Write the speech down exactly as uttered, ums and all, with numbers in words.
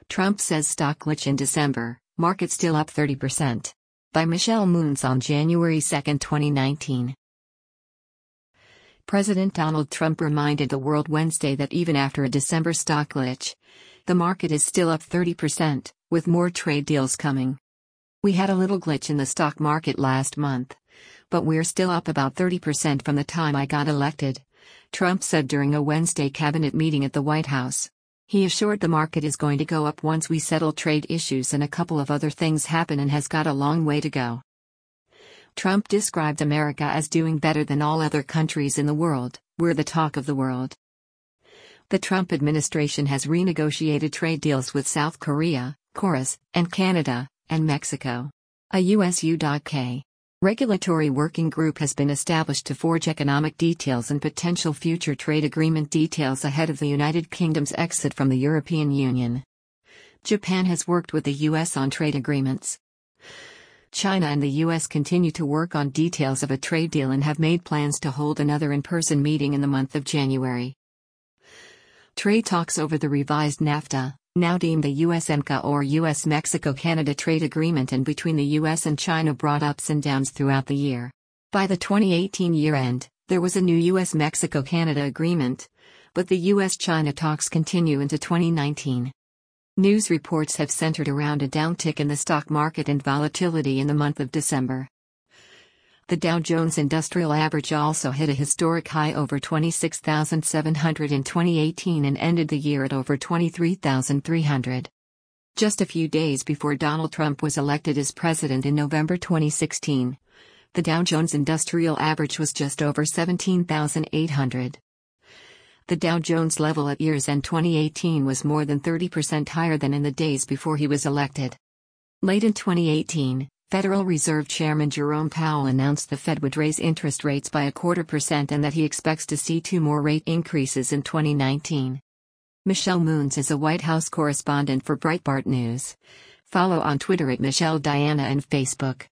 Trump says stock glitch in December, market still up thirty percent. By Michelle Moons on January second, twenty nineteen. President Donald Trump reminded the world Wednesday that even after a December stock glitch, the market is still up thirty percent, with more trade deals coming. We had a little glitch in the stock market last month, but we're still up about thirty percent from the time I got elected, Trump said during a Wednesday cabinet meeting at the White House. He assured the market is going to go up once we settle trade issues and a couple of other things happen and has got a long way to go. Trump described America as doing better than all other countries in the world. We're the talk of the world. The Trump administration has renegotiated trade deals with South Korea, Chorus, and Canada, and Mexico. A U S U K regulatory working group has been established to forge economic details and potential future trade agreement details ahead of the United Kingdom's exit from the European Union. Japan has worked with the U S on trade agreements. China and the U S continue to work on details of a trade deal and have made plans to hold another in-person meeting in the month of January. Trade talks over the revised NAFTA, now deemed the U S M C A or U S Mexico Canada trade agreement, and between the U S and China brought ups and downs throughout the year. By the twenty eighteen year-end, there was a new U S Mexico Canada agreement, but the U S China talks continue into twenty nineteen. News reports have centered around a downtick in the stock market and volatility in the month of December. The Dow Jones Industrial Average also hit a historic high over twenty-six thousand seven hundred in twenty eighteen and ended the year at over twenty-three thousand three hundred. Just a few days before Donald Trump was elected as president in November twenty sixteen, the Dow Jones Industrial Average was just over seventeen thousand eight hundred. The Dow Jones level at year's end twenty eighteen was more than thirty percent higher than in the days before he was elected. Late in twenty eighteen, Federal Reserve Chairman Jerome Powell announced the Fed would raise interest rates by a quarter percent and that he expects to see two more rate increases in twenty nineteen. Michelle Moons is a White House correspondent for Breitbart News. Follow on Twitter at Michelle Diana and Facebook.